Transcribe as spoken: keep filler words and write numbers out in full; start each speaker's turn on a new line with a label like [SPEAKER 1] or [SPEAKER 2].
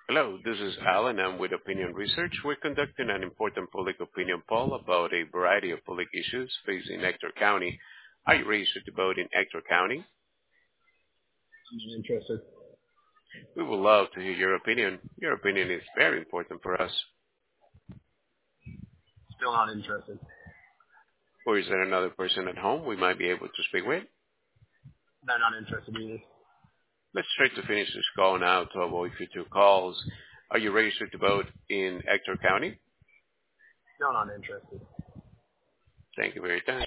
[SPEAKER 1] Hello, this is Alan. I'm with Opinion Research. We're conducting an important public opinion poll about a variety of public issues facing Ector County. Are you registered to vote in Ector County?
[SPEAKER 2] I'm not interested.
[SPEAKER 1] We would love to hear your opinion. Your opinion is very important for us.
[SPEAKER 2] Still not interested.
[SPEAKER 1] Or is there another person at home we might be able to speak with?
[SPEAKER 2] No, not interested either.
[SPEAKER 1] Let's try to finish this call now to avoid future calls. Are you registered to vote in Ector County?
[SPEAKER 2] Still not interested.
[SPEAKER 1] Thank you for your time.